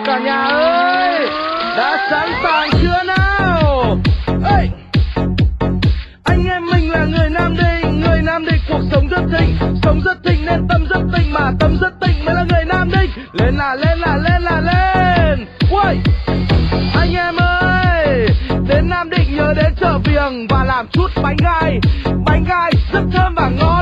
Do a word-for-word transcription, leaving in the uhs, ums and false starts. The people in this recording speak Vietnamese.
cả nhà ơi, đã sẵn sàng chưa nào? Ê! Anh em mình là người Nam Định, người Nam Định cuộc sống rất thịnh, sống rất thịnh nên tâm rất tịnh, mà tâm rất tịnh mới là người Nam Định. Lên là lên là lên là lên. Uầy! Anh em ơi, đến Nam Định nhớ đến chợ Viềng và làm chút bánh gai, bánh gai rất thơm và ngon.